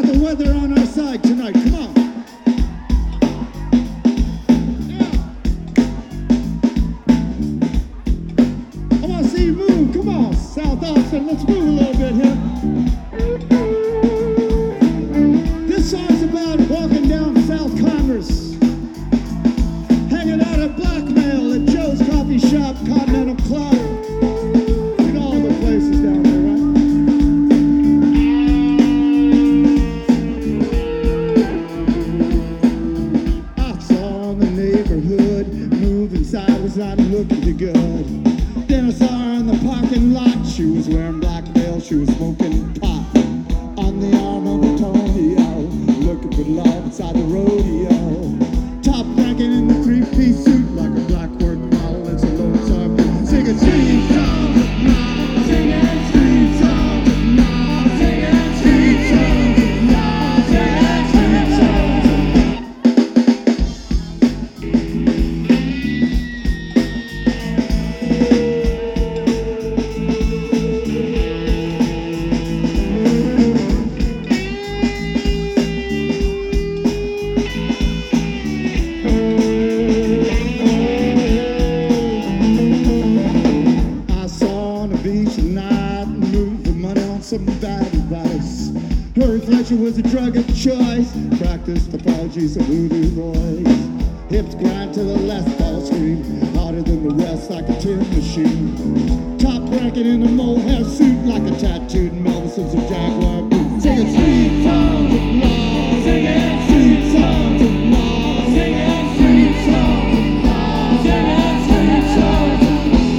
the weather on our side tonight. Come on. Yeah. I want to see you move. Come on, South Austin. Let's move a little bit here. This song's about walking down South Congress, hanging out at Blackmail at Joe's Coffee Shop, Continental Club, and all the places down there, right? I saw in the neighborhood moving sideways, not looking too good. Then I saw her in the parking lot. She was wearing Blackmail, she was smoking pot on the arm of a Tonyo, looking for love inside the rodeo. Top ranking in the three-piece suit like a black work model. It's a low time singing street songs of love, singing street songs of love, singing street songs of love, singing street songs of some bad advice. Her reflection was a drug of choice. Practiced apologies of voodoo voice. Hips grind to the left, ball scream harder than the rest, like a tin machine. Top ranking in a mohair suit, like a tattooed Melvis of Jaguar boot. Singing street songs of love, singing street songs of love, singing street songs of love, singing street songs of love.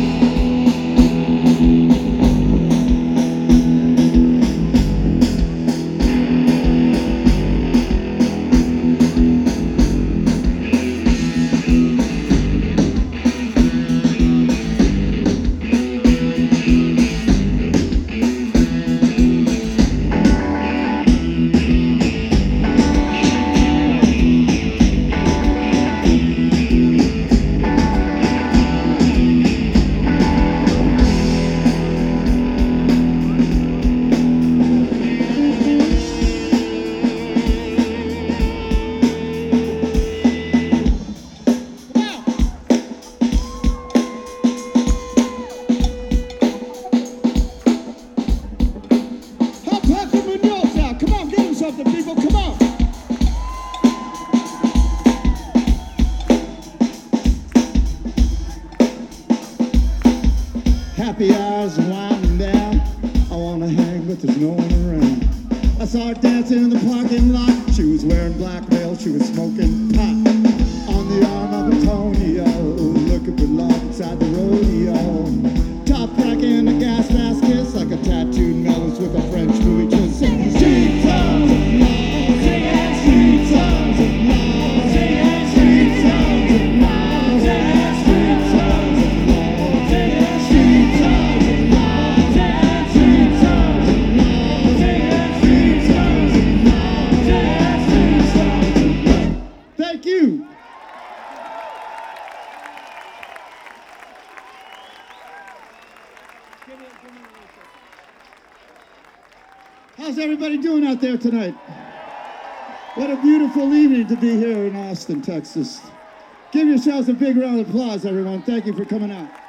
People, come on. Happy hours are winding down. I want to hang, but there's no one around. I saw her dancing in the parking lot. She was wearing Blackmail, she was smoking pot on the arm of a Tonyo, looking for love inside the rodeo. Top racking in a gas mask kiss, like a tattooed Melvis with a French movie kiss. Singing street songs of love, singing street songs of love, singing street songs of love, singing street songs of love, singing street songs of love, singing street songs of love, singing street songs of love, singing street songs of love. Thank you. How's everybody doing out there tonight? What a beautiful evening to be here in Austin, Texas. Give yourselves a big round of applause, everyone. Thank you for coming out.